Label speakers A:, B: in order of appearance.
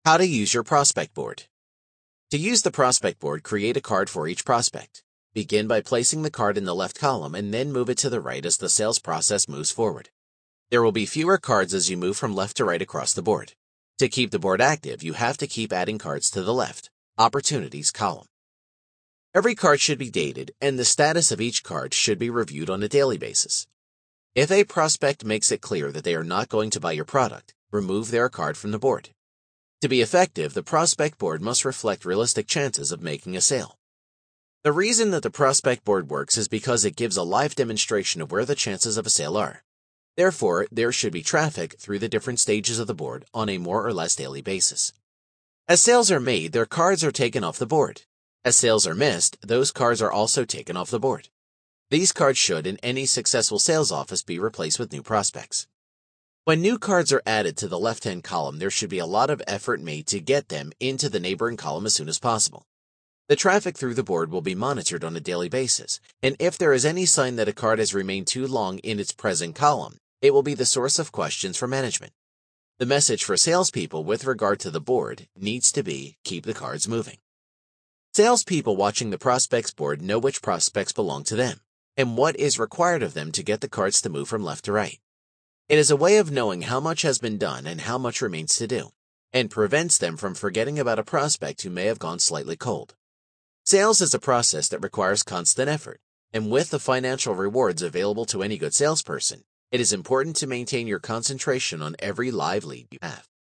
A: How to use your prospect board. To use the prospect board, create a card for each prospect. Begin by placing the card in the left column and then move it to the right as the sales process moves forward. There will be fewer cards as you move from left to right across the board. To keep the board active, you have to keep adding cards to the left, Opportunities column. Every card should be dated, and the status of each card should be reviewed on a daily basis. If a prospect makes it clear that they are not going to buy your product, remove their card from the board. To be effective, the prospect board must reflect realistic chances of making a sale. The reason that the prospect board works is because it gives a live demonstration of where the chances of a sale are. Therefore, there should be traffic through the different stages of the board on a more or less daily basis. As sales are made, their cards are taken off the board. As sales are missed, those cards are also taken off the board. These cards should, in any successful sales office, be replaced with new prospects. When new cards are added to the left-hand column, there should be a lot of effort made to get them into the neighboring column as soon as possible. The traffic through the board will be monitored on a daily basis, and if there is any sign that a card has remained too long in its present column, it will be the source of questions for management. The message for salespeople with regard to the board needs to be, keep the cards moving. Salespeople watching the prospects board know which prospects belong to them, and what is required of them to get the cards to move from left to right. It is a way of knowing how much has been done and how much remains to do, and prevents them from forgetting about a prospect who may have gone slightly cold. Sales is a process that requires constant effort, and with the financial rewards available to any good salesperson, it is important to maintain your concentration on every live lead you have.